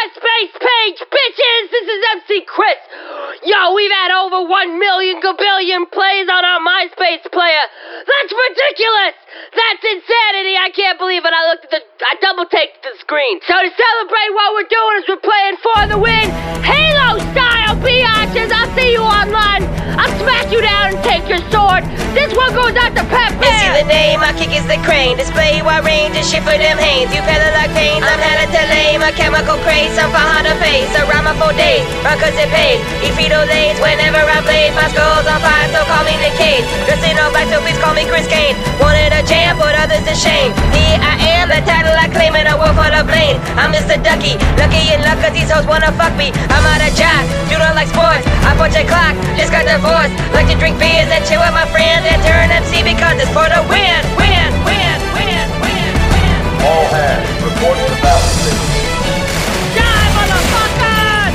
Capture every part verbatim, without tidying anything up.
MySpace page, bitches! This is M C Chris. Yo, we've had over one million gabillion plays on our MySpace player. That's ridiculous! That's insanity! I can't believe it. I looked at the... I double-taked the screen. So to celebrate what we're doing is we're playing For the Win. Halo-style biatches! I'll see you online. I'll smack you down and take your sword. This one goes out to Pep Bear. You see the name, my kick is the crane. Display wide range and shit for them hanes. You pedal like pain, I'm hella to lame. A chemical craze, I'm for hundred face. Around my four days, run cause it pays. Eat Frito Lays whenever I blaze. My skull's on fire, so call me Nick Cage. Dressing all black, so please call me Chris Kane. Wanted a jam, put others to shame. Here I am, the title I claim, and a wolf for the blame. I'm Mister Ducky, lucky in luck cause these hoes wanna fuck me. I'm out of job, do not like sports. I punch a clock, just got divorced. Like to drink beers and chill with my friends and turn M C because it's for the win, win, win, win, win, win. All hands, report to battle station. Die, motherfucker!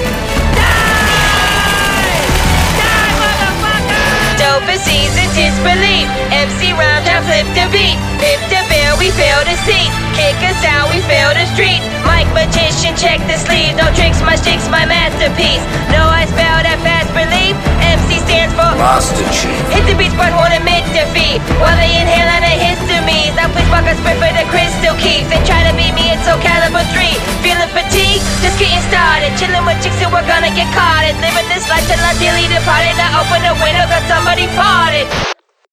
Die! Die, motherfucker! Dope and season disbelief. M C rhymes, I flip the beat. Flip the bill, we fail to see. Kick us out, we fail the street. Mike Magician, check the sleeve. No tricks, my sticks, my masterpiece. No, I spell that fast relief. M C stands for Master Chief. hit the beats, but won't admit defeat. While they inhale on the histamines, I push back a spit for the crystal keys. They try to beat me, it's so caliber three. Feeling fatigued, just getting started. Chilling with chicks and we're gonna get caught. Living this life till I delete departed. I open the window cause somebody farted.